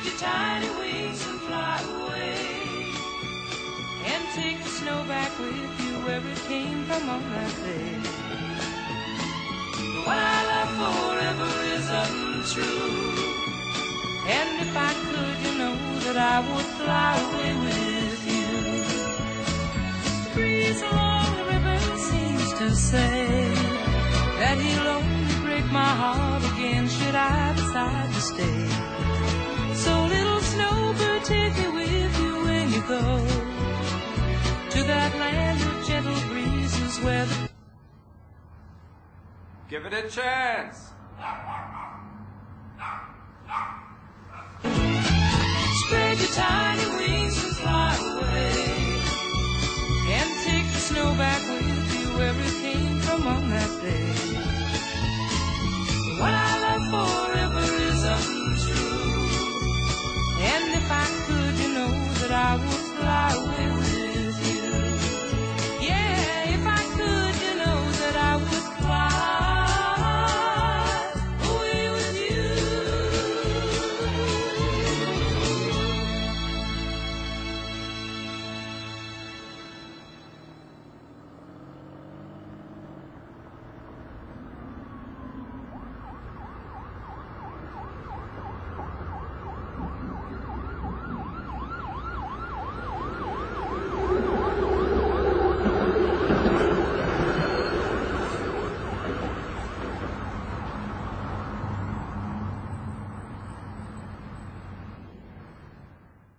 spread your tiny wings and fly away, and take the snow back with you where it came from on that day. What I love forever is untrue, and if I could, you know that I would fly away with you. The breeze along the river seems to say that he'll only break my heart again should I decide to stay. So little snowbird, take me with you when you go to that land of gentle breezes where the... Give it a chance.